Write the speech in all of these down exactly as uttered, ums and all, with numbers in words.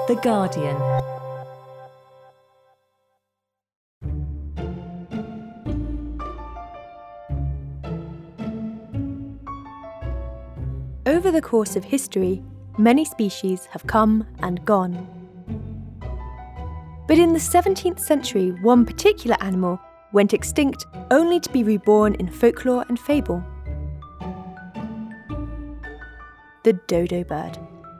The Guardian. Over the course of history, many species have come and gone. But in the seventeenth century, one particular animal went extinct only to be reborn in folklore and fable. The dodo bird.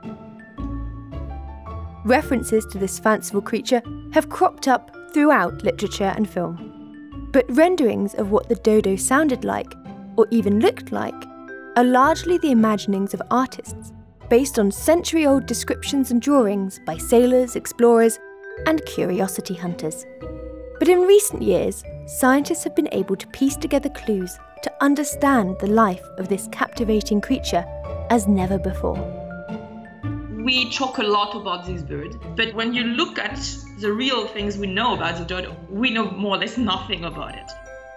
References to this fanciful creature have cropped up throughout literature and film. But renderings of what the dodo sounded like, or even looked like, are largely the imaginings of artists, based on century-old descriptions and drawings by sailors, explorers, and curiosity hunters. But in recent years, scientists have been able to piece together clues to understand the life of this captivating creature as never before. We talk a lot about this bird, but when you look at the real things we know about the dodo, we know more or less nothing about it.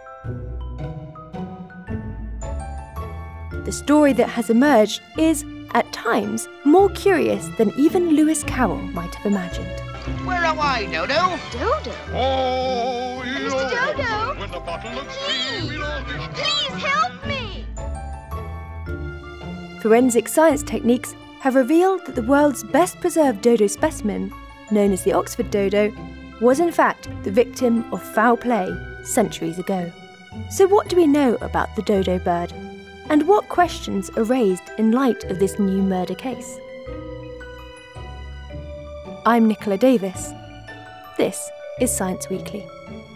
The story that has emerged is, at times, more curious than even Lewis Carroll might have imagined. Where am I, Dodo? Dodo? Oh, Mister Dodo? When the bottle looks Please, please help me! Forensic science techniques have revealed that the world's best preserved dodo specimen, known as the Oxford dodo, was in fact the victim of foul play centuries ago. So what do we know about the dodo bird? And what questions are raised in light of this new murder case? I'm Nicola Davis. This is Science Weekly.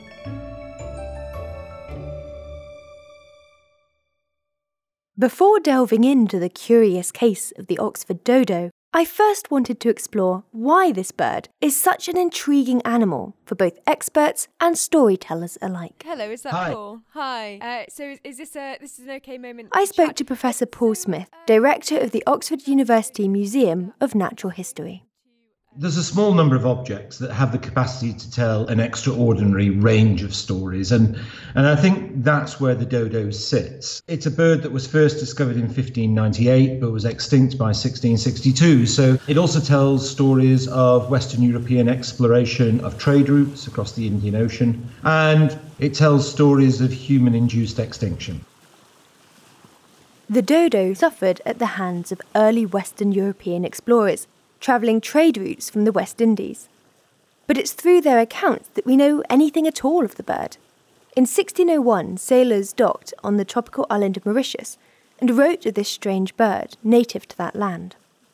Before delving into the curious case of the Oxford dodo, I first wanted to explore why this bird is such an intriguing animal for both experts and storytellers alike. Hello, is that Hi. Paul? Hi. Uh, so is, is this a this is an okay moment? I spoke chat? to Professor Paul Smith, director of the Oxford University Museum of Natural History. There's a small number of objects that have the capacity to tell an extraordinary range of stories, and, and I think that's where the dodo sits. It's a bird that was first discovered in fifteen ninety-eight but was extinct by sixteen sixty-two, so it also tells stories of Western European exploration of trade routes across the Indian Ocean, and it tells stories of human-induced extinction. The dodo suffered at the hands of early Western European explorers, travelling trade routes from the West Indies. But it's through their accounts that we know anything at all of the bird. In sixteen oh one, sailors docked on the tropical island of Mauritius and wrote of this strange bird native to that land.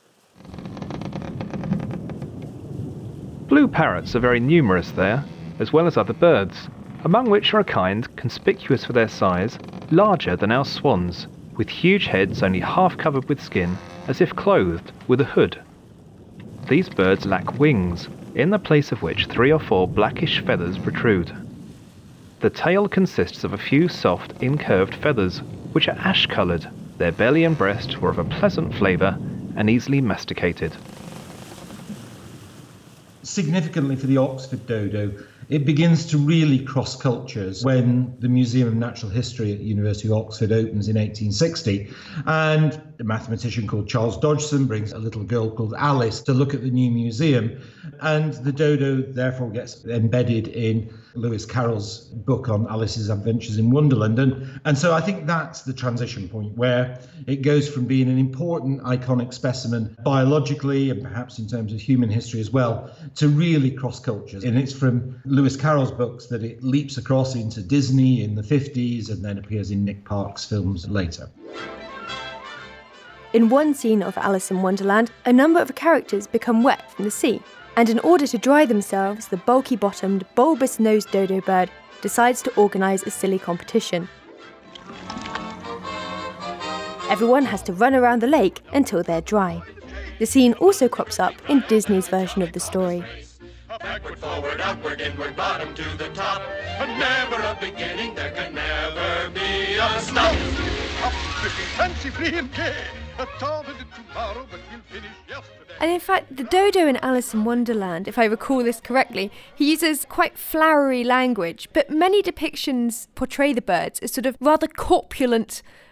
Blue parrots are very numerous there, as well as other birds, among which are a kind conspicuous for their size, larger than our swans, with huge heads only half covered with skin, as if clothed with a hood. These birds lack wings, in the place of which three or four blackish feathers protrude. The tail consists of a few soft, incurved feathers, which are ash-coloured. Their belly and breast were of a pleasant flavour and easily masticated. Significantly for the Oxford dodo, it begins to really cross cultures when the Museum of Natural History at the University of Oxford opens in eighteen sixty. And a mathematician called Charles Dodgson brings a little girl called Alice to look at the new museum. And the dodo therefore gets embedded in Lewis Carroll's book on Alice's Adventures in Wonderland. And, and so I think that's the transition point where it goes from being an important iconic specimen biologically and perhaps in terms of human history as well to really cross cultures. And it's from Lewis Carroll's books that it leaps across into Disney in the fifties and then appears in Nick Park's films later. In one scene of Alice in Wonderland, a number of characters become wet from the sea, and in order to dry themselves, the bulky-bottomed, bulbous-nosed dodo bird decides to organise a silly competition. Everyone has to run around the lake until they're dry. The scene also crops up in Disney's version of the story. Backward, forward, upward, inward, bottom to the top. And never a beginning, there can never be a stop. Up, fancy free and gay. A tomorrow, but we'll finish yesterday. And in fact, the dodo in Alice in Wonderland, if I recall this correctly, he uses quite flowery language, but many depictions portray the birds as sort of rather corpulent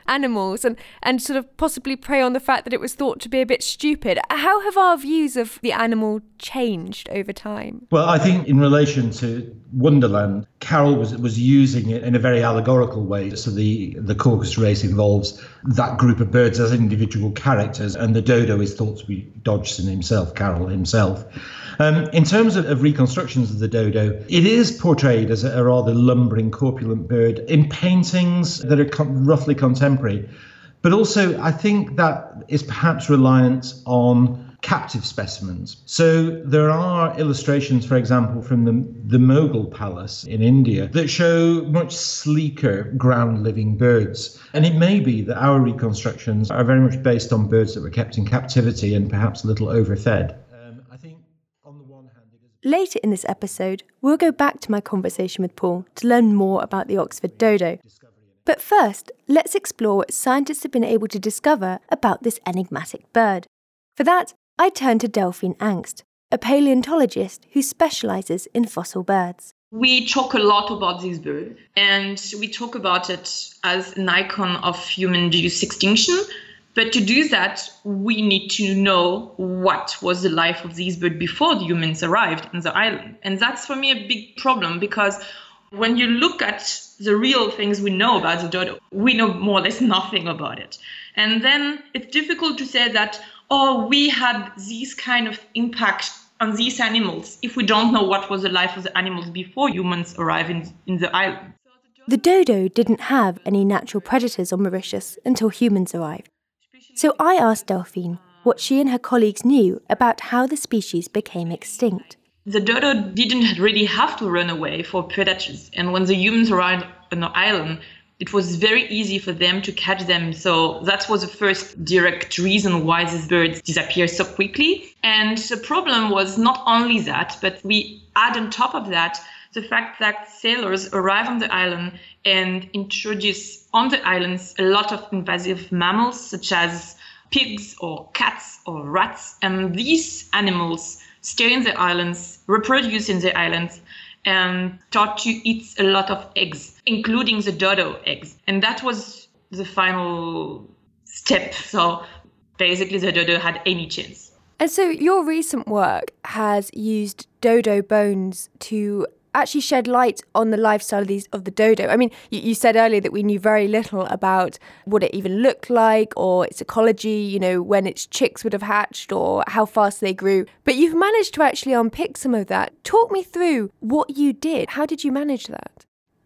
animals and, and sort of possibly prey on the fact that it was thought to be a bit stupid. How have our views of the animal changed over time? Well, I think in relation to Wonderland, Carroll was was using it in a very allegorical way. So the, the Caucasus race involves that group of birds as individual characters, and the dodo is thought to be Dodgson himself, Carroll himself. Um, in terms of, of reconstructions of the dodo, it is portrayed as a, a rather lumbering, corpulent bird in paintings that are co- roughly contemporary. But also, I think that is perhaps reliant on captive specimens. So there are illustrations, for example, from the, the Mughal palace in India that show much sleeker ground-living birds. And it may be that our reconstructions are very much based on birds that were kept in captivity and perhaps a little overfed. Um, I think on the one hand... It is... Later in this episode, we'll go back to my conversation with Paul to learn more about the Oxford dodo. But first, let's explore what scientists have been able to discover about this enigmatic bird. For that, I turn to Delphine Angst, a paleontologist who specialises in fossil birds. We talk a lot about this bird, and we talk about it as an icon of human-induced extinction. But to do that, we need to know what was the life of this bird before the humans arrived on the island. And that's, for me, a big problem, because when you look at the real things we know about the dodo, we know more or less nothing about it. And then it's difficult to say that, oh, we had this kind of impact on these animals if we don't know what was the life of the animals before humans arrived in, in the island. The dodo didn't have any natural predators on Mauritius until humans arrived. So I asked Delphine what she and her colleagues knew about how the species became extinct. The dodo didn't really have to run away for predators. And when the humans arrived on the island, it was very easy for them to catch them. So that was the first direct reason why these birds disappeared so quickly. And the problem was not only that, but we add on top of that the fact that sailors arrive on the island and introduce on the islands a lot of invasive mammals, such as pigs or cats or rats. And these animals stay in the islands, reproduce in the islands, and start to eat a lot of eggs, including the dodo eggs. And that was the final step. So basically the dodo had any chance. And so your recent work has used dodo bones to actually shed light on the lifestyle of these of the dodo. I mean, you, you said earlier that we knew very little about what it even looked like or its ecology, you know, when its chicks would have hatched or how fast they grew. But you've managed to actually unpick some of that. Talk me through what you did. How did you manage that?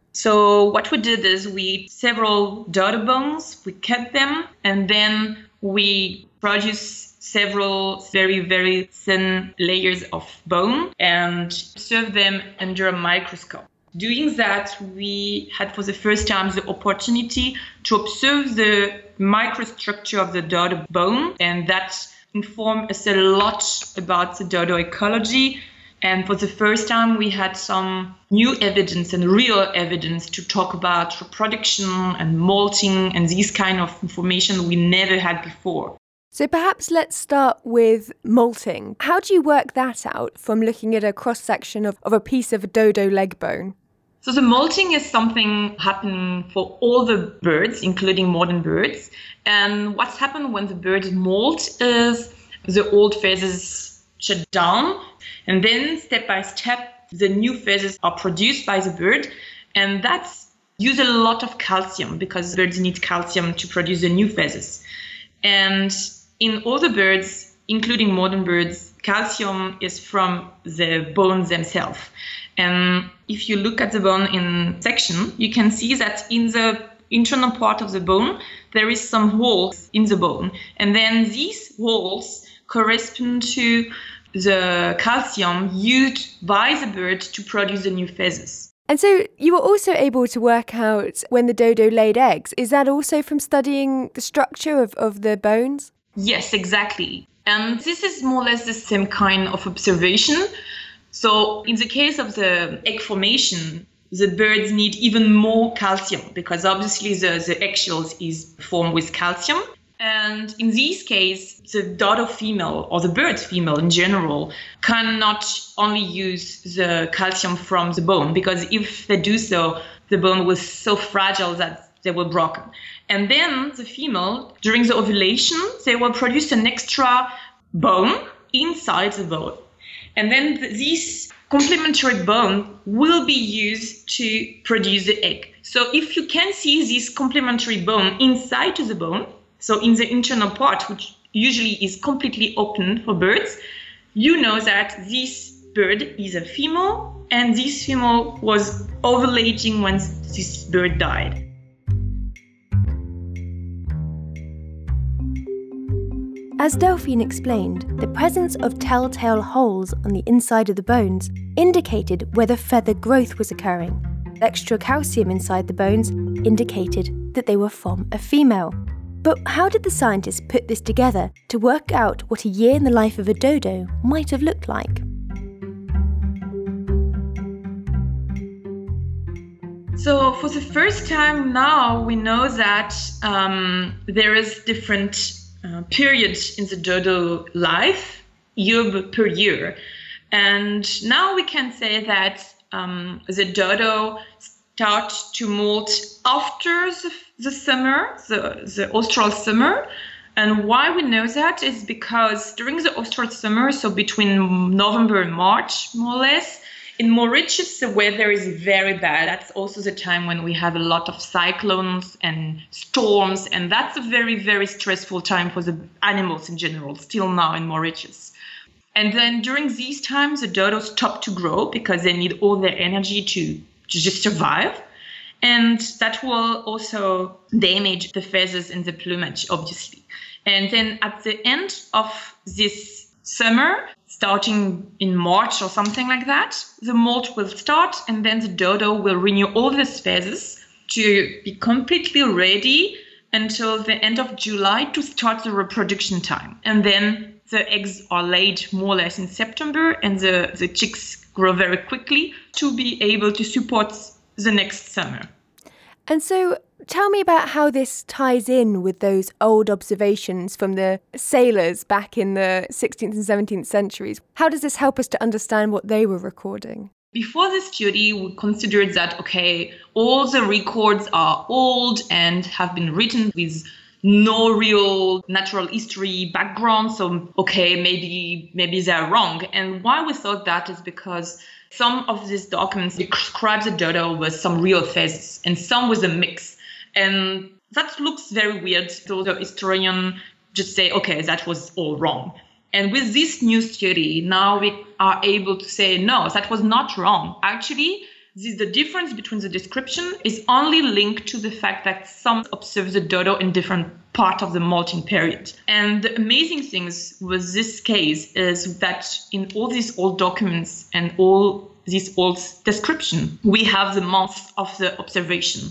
So what we did is we several dodo bones, we cut them, and then we produced several very, very thin layers of bone and observe them under a microscope. Doing that, we had for the first time the opportunity to observe the microstructure of the dodo bone, and that informed us a lot about the dodo ecology. And for the first time, we had some new evidence and real evidence to talk about reproduction and molting and these kind of information we never had before. So perhaps let's start with molting. How do you work that out from looking at a cross-section of, of a piece of a dodo leg bone? So the molting is something happening for all the birds, including modern birds. And what's happened when the birds molt is the old phases shut down. And then step by step, the new phases are produced by the bird. And that's use a lot of calcium because birds need calcium to produce the new phases. And in all the birds, including modern birds, calcium is from the bones themselves. And if you look at the bone in section, you can see that in the internal part of the bone, there is some holes in the bone. And then these holes correspond to the calcium used by the bird to produce the new feathers. And so you were also able to work out when the dodo laid eggs. Is that also from studying the structure of, of the bones? Yes, exactly. And this is more or less the same kind of observation. So in the case of the egg formation, the birds need even more calcium because obviously the, the eggshells is formed with calcium. And in this case, the dodo female or the bird female in general cannot only use the calcium from the bone because if they do so, the bone was so fragile that they were broken. And then the female, during the ovulation, they will produce an extra bone inside the bone. And then th- this complementary bone will be used to produce the egg. So if you can see this complementary bone inside the bone, so in the internal part, which usually is completely open for birds, you know that this bird is a female, and this female was ovulating when this bird died. As Delphine explained, the presence of telltale holes on the inside of the bones indicated whether feather growth was occurring. Extra calcium inside the bones indicated that they were from a female. But how did the scientists put this together to work out what a year in the life of a dodo might have looked like? So for the first time now, we know that um, there is different uh, periods in the dodo life, year per year. And now we can say that um, the dodo start to molt after the, the summer, the, the austral summer. And why we know that is because during the austral summer, so between November and March, more or less, in Mauritius, the weather is very bad. That's also the time when we have a lot of cyclones and storms. And that's a very, very stressful time for the animals in general, still now in Mauritius. And then during these times, the dodos stop to grow because they need all their energy to, to just survive. And that will also damage the feathers and the plumage, obviously. And then at the end of this summer, starting in March or something like that, the molt will start, and then the dodo will renew all these feathers to be completely ready until the end of July to start the reproduction time. And then the eggs are laid more or less in September, and the, the chicks grow very quickly to be able to support the next summer. And so tell me about how this ties in with those old observations from the sailors back in the sixteenth and seventeenth centuries. How does this help us to understand what they were recording? Before this study, we considered that, okay, all the records are old and have been written with no real natural history background. So, okay, maybe maybe they're wrong. And why we thought that is because some of these documents describe the dodo with some real feathers and some with a mix. And that looks very weird. So the historian just say, okay, that was all wrong. And with this new study, now we are able to say, no, that was not wrong. Actually, this, the difference between the description is only linked to the fact that some observe the dodo in different part of the molting period. And the amazing things with this case is that in all these old documents and all this old description, we have the months of the observation.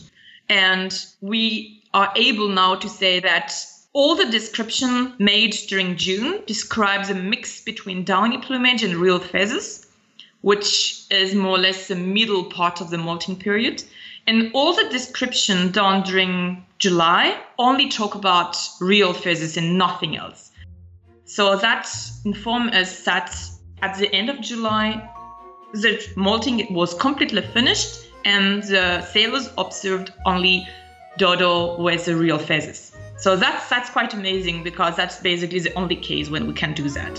And we are able now to say that all the description made during June describes a mix between downy plumage and real feathers, which is more or less the middle part of the molting period. And all the description done during July only talk about real feathers and nothing else. So that informs us that at the end of July, the molting was completely finished and the sailors observed only dodo with the real feathers. So that's that's quite amazing because that's basically the only case when we can do that.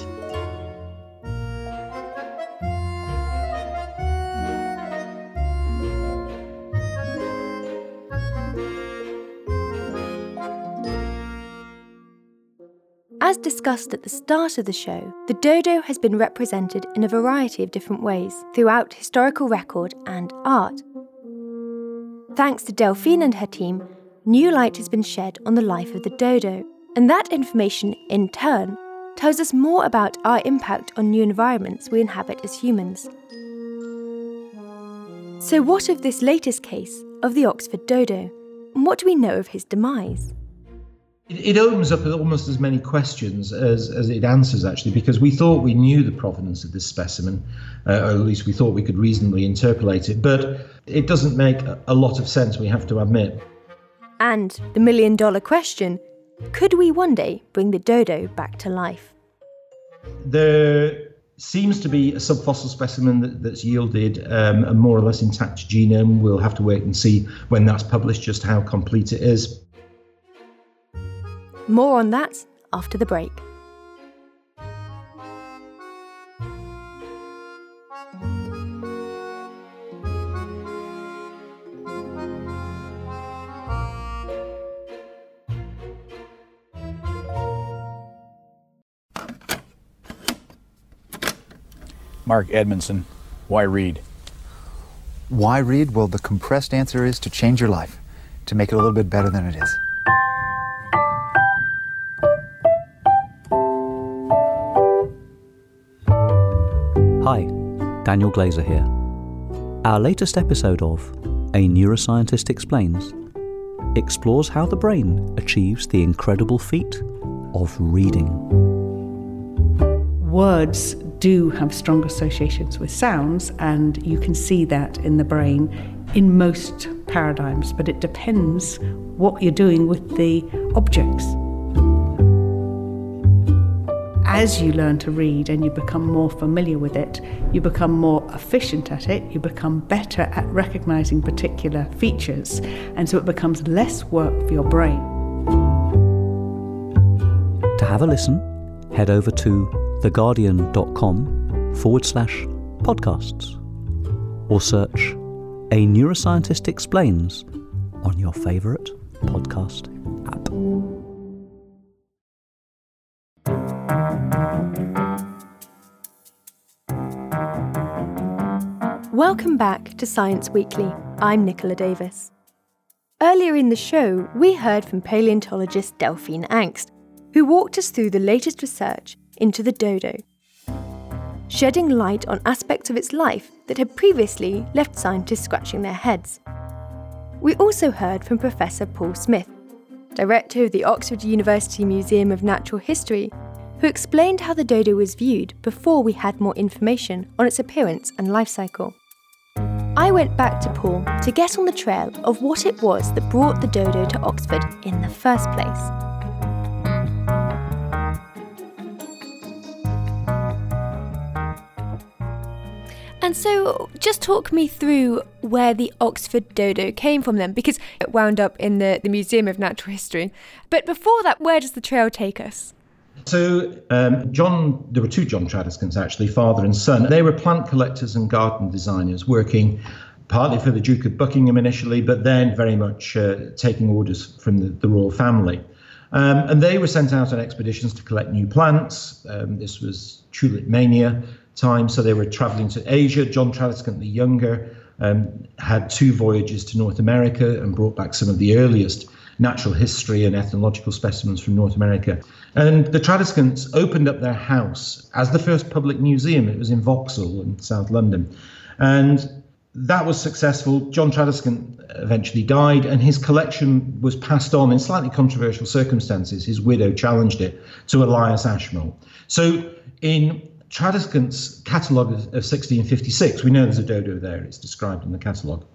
As discussed at the start of the show, the dodo has been represented in a variety of different ways throughout historical record and art. Thanks to Delphine and her team, new light has been shed on the life of the dodo, and that information, in turn, tells us more about our impact on new environments we inhabit as humans. So what of this latest case of the Oxford dodo? And what do we know of his demise? It opens up almost as many questions as, as it answers, actually, because we thought we knew the provenance of this specimen, uh, or at least we thought we could reasonably interpolate it, but it doesn't make a lot of sense, we have to admit. And the million-dollar question, could we one day bring the dodo back to life? There seems to be a subfossil specimen that, that's yielded um, a more or less intact genome. We'll have to wait and see when that's published just how complete it is. More on that after the break. Mark Edmondson, why read? Why read? Well, the compressed answer is to change your life, to make it a little bit better than it is. Hi, Daniel Glazer here. Our latest episode of A Neuroscientist Explains explores how the brain achieves the incredible feat of reading. Words do have strong associations with sounds, and you can see that in the brain in most paradigms, but it depends what you're doing with the objects. As you learn to read and you become more familiar with it, you become more efficient at it, you become better at recognizing particular features, and so it becomes less work for your brain. To have a listen, head over to theguardian.com forward slash podcasts or search A Neuroscientist Explains on your favourite podcast app. Welcome back to Science Weekly. I'm Nicola Davis. Earlier in the show, we heard from paleontologist Delphine Angst, who walked us through the latest research into the dodo, shedding light on aspects of its life that had previously left scientists scratching their heads. We also heard from Professor Paul Smith, director of the Oxford University Museum of Natural History, who explained how the dodo was viewed before we had more information on its appearance and life cycle. I went back to Paul to get on the trail of what it was that brought the dodo to Oxford in the first place. And so just talk me through where the Oxford dodo came from then, because it wound up in the, the Museum of Natural History. But before that, where does the trail take us? So um, John, there were two John Tradescants actually, father and son. They were plant collectors and garden designers working partly for the Duke of Buckingham initially, but then very much uh, taking orders from the, the royal family. Um, and they were sent out on expeditions to collect new plants. Um, this was tulip mania time, so they were travelling to Asia. John Tradescant the younger um, had two voyages to North America and brought back some of the earliest natural history and ethnological specimens from North America. And the Tradescants opened up their house as the first public museum. It was in Vauxhall in South London. And that was successful. John Tradescant eventually died, and his collection was passed on in slightly controversial circumstances. His widow challenged it to Elias Ashmole. So in Tradescant's catalogue of, of sixteen fifty-six, we know there's a dodo there. It's described in the catalogue.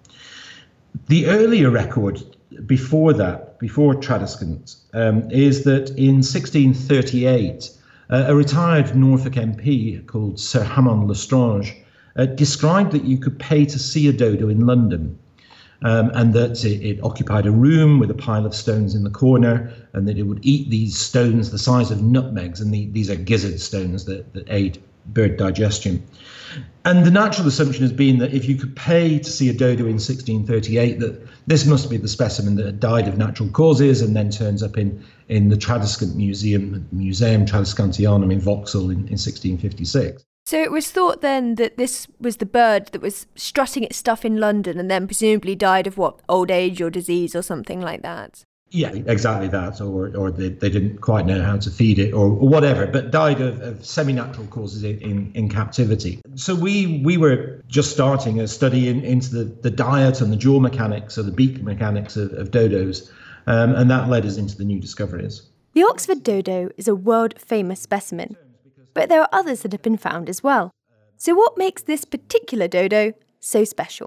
The earlier record before that, before Tradescant, um, is that in sixteen thirty-eight, uh, a retired Norfolk M P called Sir Hammond Lestrange uh, described that you could pay to see a dodo in London, um, and that it, it occupied a room with a pile of stones in the corner, and that it would eat these stones the size of nutmegs, and the, these are gizzard stones that, that aid bird digestion. And the natural assumption has been that if you could pay to see a dodo in sixteen thirty-eight, that this must be the specimen that had died of natural causes and then turns up in, in the Tradescant Museum, Museum Tradescantianum in Vauxhall in, in sixteen fifty-six. So it was thought then that this was the bird that was strutting its stuff in London and then presumably died of what, old age or disease or something like that? Yeah, exactly that, or or they, they didn't quite know how to feed it, or, or whatever, but died of, of semi-natural causes in, in, in captivity. So we we were just starting a study in, into the, the diet and the jaw mechanics, or the beak mechanics of, of dodos, um, and that led us into the new discoveries. The Oxford dodo is a world-famous specimen, but there are others that have been found as well. So what makes this particular dodo so special?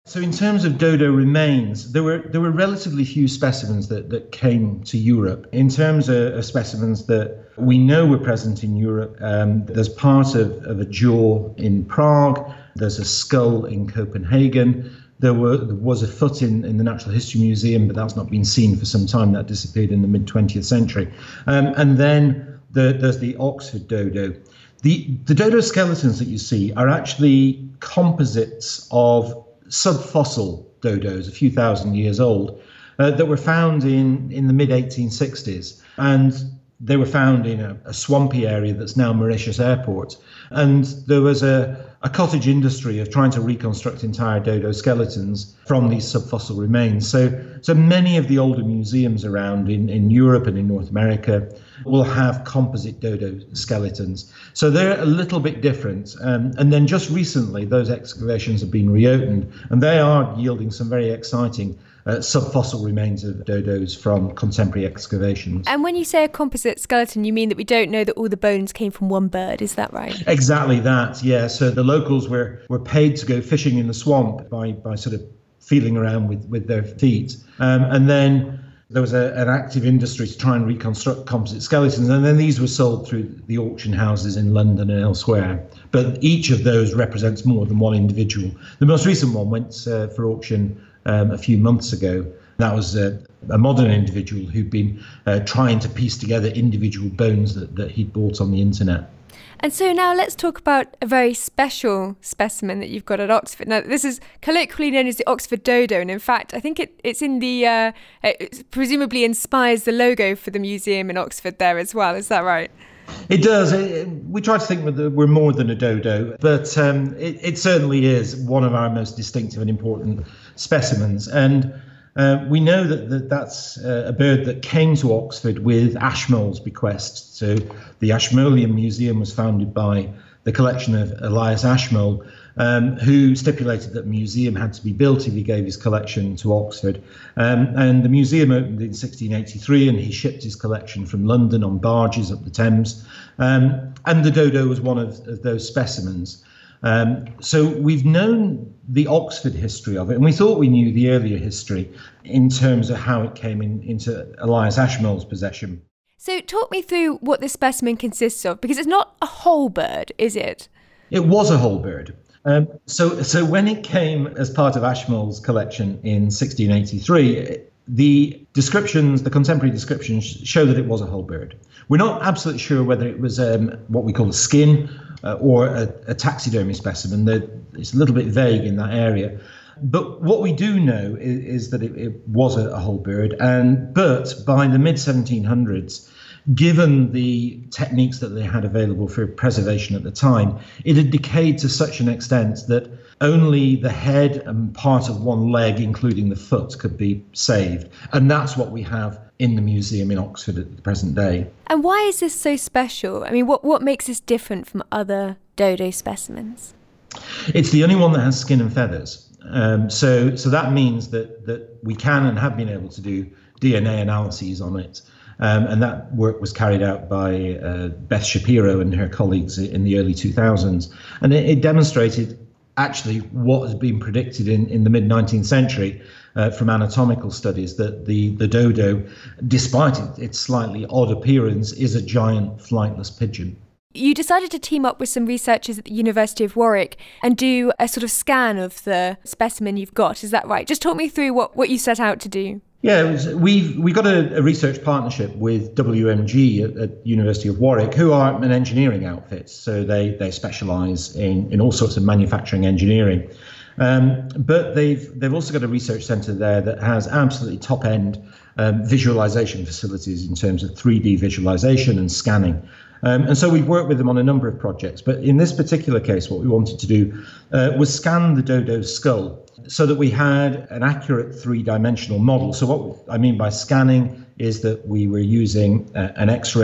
So in terms of dodo remains, there were there were relatively few specimens that, that came to Europe. In terms of, of specimens that we know were present in Europe, um, there's part of, of a jaw in Prague, there's a skull in Copenhagen, there, were, there was a foot in, in the Natural History Museum, but that's not been seen for some time. That disappeared in the mid-twentieth century. Um, and then the, there's the Oxford dodo. The, the dodo skeletons that you see are actually composites of subfossil dodos, a few thousand years old, uh, that were found in, in the mid eighteen sixties. And they were found in a, a swampy area that's now Mauritius Airport. And there was a, a cottage industry of trying to reconstruct entire dodo skeletons from these subfossil remains. So, so many of the older museums around in, in Europe and in North America will have composite dodo skeletons. So they're a little bit different. Um, and then just recently, those excavations have been reopened, and they are yielding some very exciting uh, subfossil remains of dodos from contemporary excavations. And when you say a composite skeleton, you mean that we don't know that all the bones came from one bird, is that right? Exactly that, yeah. So the locals were, were paid to go fishing in the swamp by, by sort of feeling around with, with their feet. Um, and then there was a, an active industry to try and reconstruct composite skeletons, and then these were sold through the auction houses in London and elsewhere. But each of those represents more than one individual. The most recent one went uh, for auction um, a few months ago. That was uh, a modern individual who'd been uh, trying to piece together individual bones that, that he'd bought on the internet. And so now let's talk about a very special specimen that you've got at Oxford. Now, this is colloquially known as the Oxford Dodo, and in fact, I think it, it's in the, uh, it presumably inspires the logo for the museum in Oxford there as well. Is that right? It does. It, we try to think that we're more than a dodo, but um, it, it certainly is one of our most distinctive and important specimens. And Uh, we know that, that that's uh, a bird that came to Oxford with Ashmole's bequest. So the Ashmolean Museum was founded by the collection of Elias Ashmole, um, who stipulated that the museum had to be built if he gave his collection to Oxford. Um, and the museum opened in sixteen eighty-three, and he shipped his collection from London on barges up the Thames. Um, and the dodo was one of, of those specimens. Um, so we've known the Oxford history of it, and we thought we knew the earlier history in terms of how it came in, into Elias Ashmole's possession. So talk me through what this specimen consists of, because it's not a whole bird, is it? It was a whole bird. Um, so, so when it came as part of Ashmole's collection in sixteen eighty-three, the descriptions, the contemporary descriptions, show that it was a whole bird. We're not absolutely sure whether it was um, what we call a skin uh, or a, a taxidermy specimen. They're, it's a little bit vague in that area. But what we do know is, is that it, it was a, a whole bird. And but by the mid seventeen hundreds, given the techniques that they had available for preservation at the time, it had decayed to such an extent that only the head and part of one leg, including the foot, could be saved. And that's what we have in the museum in Oxford at the present day. And why is this so special? I mean, what, what makes this different from other dodo specimens? It's the only one that has skin and feathers. Um, so, so that means that, that we can and have been able to do D N A analyses on it. Um, and that work was carried out by uh, Beth Shapiro and her colleagues in the early two thousands. And it, it demonstrated actually what has been predicted in, in the mid nineteenth century uh, from anatomical studies, that the, the dodo, despite it, its slightly odd appearance, is a giant flightless pigeon. You decided to team up with some researchers at the University of Warwick and do a sort of scan of the specimen you've got. Is that right? Just talk me through what, what you set out to do. Yeah, it was, we've we got a, a research partnership with W M G at, at University of Warwick, who are an engineering outfit. So they they specialise in, in all sorts of manufacturing engineering. Um, but they've they've also got a research centre there that has absolutely top end um, visualisation facilities in terms of three D visualisation and scanning. Um, and so we've worked with them on a number of projects. But in this particular case, what we wanted to do uh, was scan the dodo's skull so that we had an accurate three-dimensional model. So what I mean by scanning is that we were using uh, an X-ray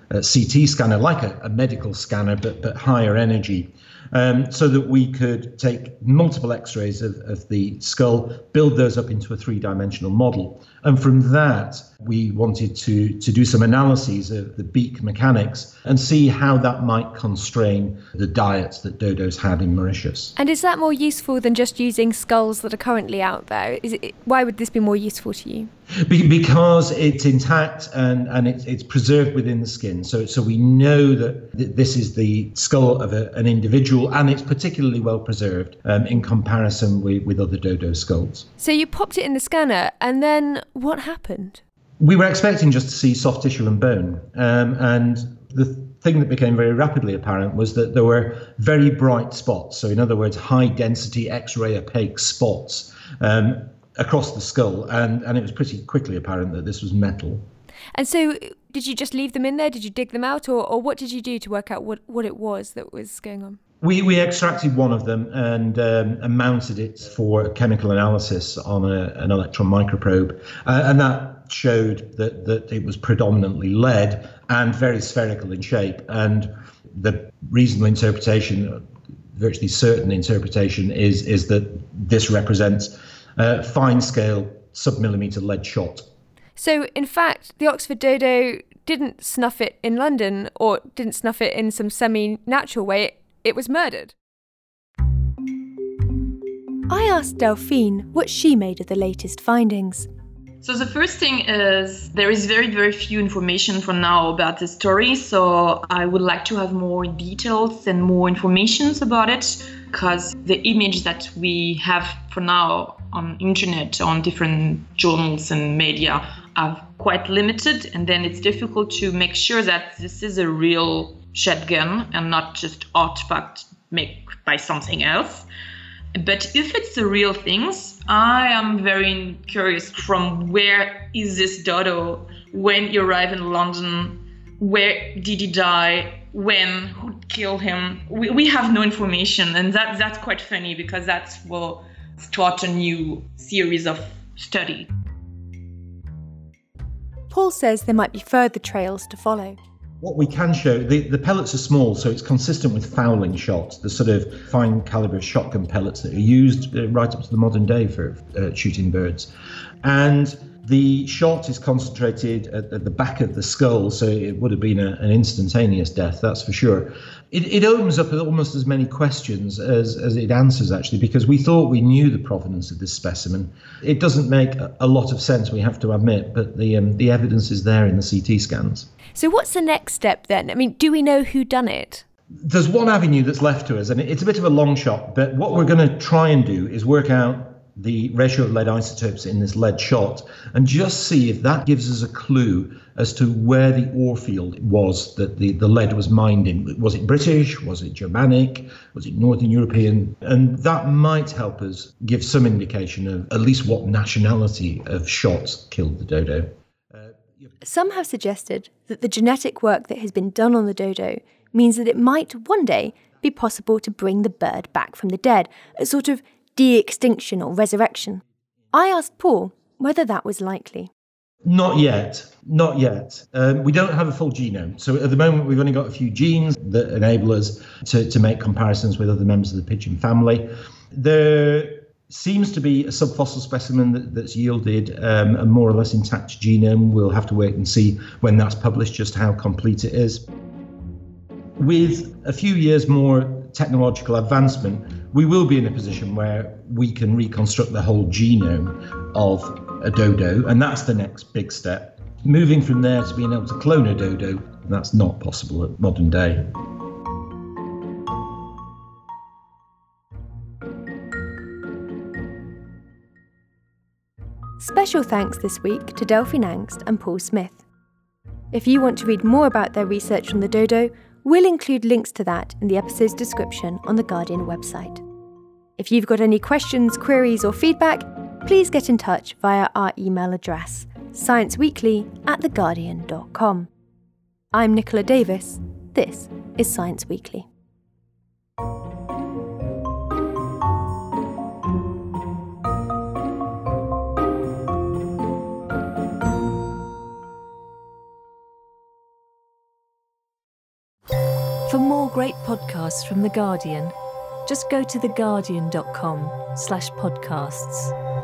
a C T scanner, like a, a medical scanner, but, but higher energy, um, so that we could take multiple x-rays of, of the skull, build those up into a three-dimensional model. And from that, we wanted to, to do some analyses of the beak mechanics and see how that might constrain the diets that dodos have in Mauritius. And is that more useful than just using skulls that are currently out there? Is it, why would this be more useful to you? Be- because it's intact and, and it's, it's preserved within the skin. So, so we know that th- this is the skull of a, an individual, and it's particularly well preserved um, in comparison with, with other dodo skulls. So you popped it in the scanner, and then what happened? We were expecting just to see soft tissue and bone. Um, and the thing that became very rapidly apparent was that there were very bright spots. So in other words, high density X-ray opaque spots um, across the skull. And, and it was pretty quickly apparent that this was metal. And so did you just leave them in there? Did you dig them out? Or, or what did you do to work out what, what it was that was going on? We we extracted one of them and, um, and mounted it for chemical analysis on a, an electron microprobe. Uh, and that showed that, that it was predominantly lead and very spherical in shape. And the reasonable interpretation, virtually certain interpretation, is, is that this represents a fine-scale submillimeter lead shot. So, in fact, the Oxford dodo didn't snuff it in London or didn't snuff it in some semi-natural way. It, it was murdered. I asked Delphine what she made of the latest findings. So the first thing is there is very, very few information for now about the story. So I would like to have more details and more information about it, because the image that we have for now on internet, on different journals and media are quite limited. And then it's difficult to make sure that this is a real shed gun and not just artifact made by something else. But if it's the real things, I am very curious from where is this dodo, when he arrived in London, where did he die, when, who killed him? We, we have no information, and that that's quite funny because that will start a new series of study. Paul says there might be further trails to follow. What we can show, the, the pellets are small, so it's consistent with fowling shots, the sort of fine caliber shotgun pellets that are used uh, right up to the modern day for uh, shooting birds. And the shot is concentrated at, at the back of the skull, so it would have been a, an instantaneous death, that's for sure. It, it opens up almost as many questions as, as it answers, actually, because we thought we knew the provenance of this specimen. It doesn't make a, a lot of sense, we have to admit, but the um, the evidence is there in the C T scans. So what's the next step then? I mean, do we know who done it? There's one avenue that's left to us, and it's a bit of a long shot, but what we're going to try and do is work out the ratio of lead isotopes in this lead shot and just see if that gives us a clue as to where the ore field was that the, the lead was mined in. Was it British? Was it Germanic? Was it Northern European? And that might help us give some indication of at least what nationality of shot killed the dodo. Some have suggested that the genetic work that has been done on the dodo means that it might one day be possible to bring the bird back from the dead, a sort of de-extinction or resurrection. I asked Paul whether that was likely. Not yet, not yet. Um, we don't have a full genome. So at the moment, we've only got a few genes that enable us to, to make comparisons with other members of the pigeon family. There seems to be a subfossil specimen that, that's yielded um, a more or less intact genome. We'll have to wait and see when that's published, just how complete it is. With a few years more technological advancement, we will be in a position where we can reconstruct the whole genome of a dodo, and that's the next big step. Moving from there to being able to clone a dodo, that's not possible at modern day. Special thanks this week to Delphine Angst and Paul Smith. If you want to read more about their research on the dodo, we'll include links to that in the episode's description on the Guardian website. If you've got any questions, queries or feedback, please get in touch via our email address, scienceweekly at theguardian dot com. I'm Nicola Davis. This is Science Weekly. For more great podcasts from The Guardian, just go to theguardian dot com slash podcasts.